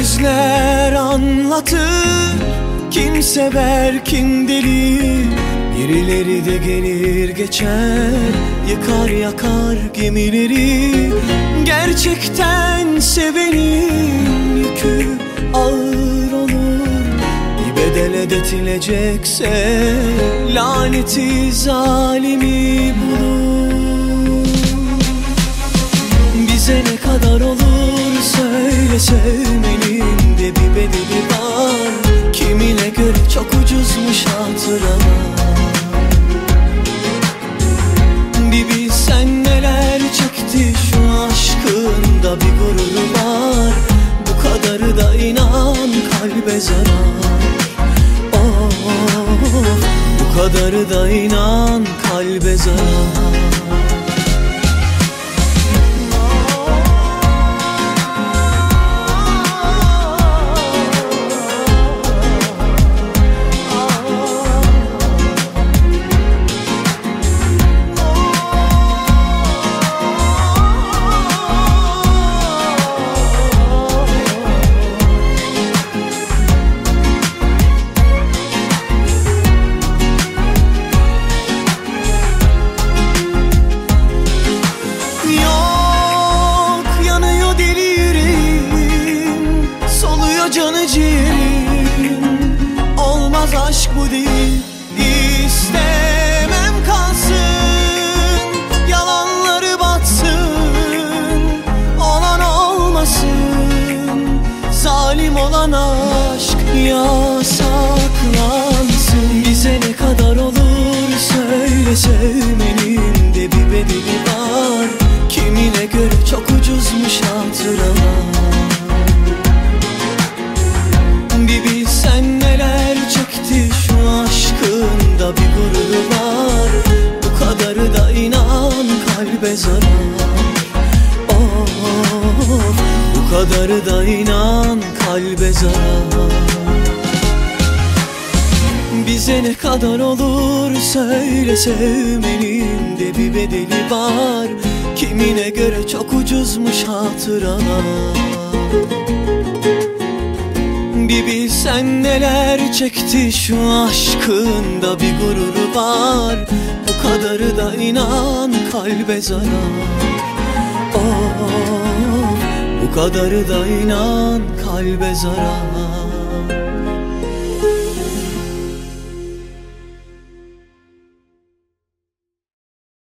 Sözler anlatır, kim sever kim deli. Birileri de gelir geçer, yıkar yakar gemileri. Gerçekten sevenin yükü ağır olur. Bir bedel ödetilecekse laneti zalimi bulur. Bize ne kadar olur söyle, sevmenin de bir bedeli var. Kimine göre çok ucuzmuş hatıralar. Bir bilsen neler çekti şu aşkında, bir gururu var. Bu kadarı da inan kalbe zarar. Oh, bu kadarı da inan kalbe zarar. Canı ciğerim, olmaz aşk bu değil. İstemem kalsın, yalanları batsın, olan olmasın. Zalim olan aşk yasaklansın. Bize ne kadar olur söyle, sevmenin de bir bedeli var. Kimine göre çok ucuzmuş hatıralar. Bir bilsen neler çekti şu aşkında, bir gururu var. Bu kadarı da inan kalbe zarar. Oh, bu kadarı da inan kalbe zarar. Bize ne kadar olur söyle, sevmenin de bir bedeli var. Kimine göre çok ucuzmuş hatıralar. Bir bilsen neler çekti şu aşkında, bir gururu var. Bu kadarı da inan kalbe zarar. Oh, bu kadarı da inan kalbe zarar.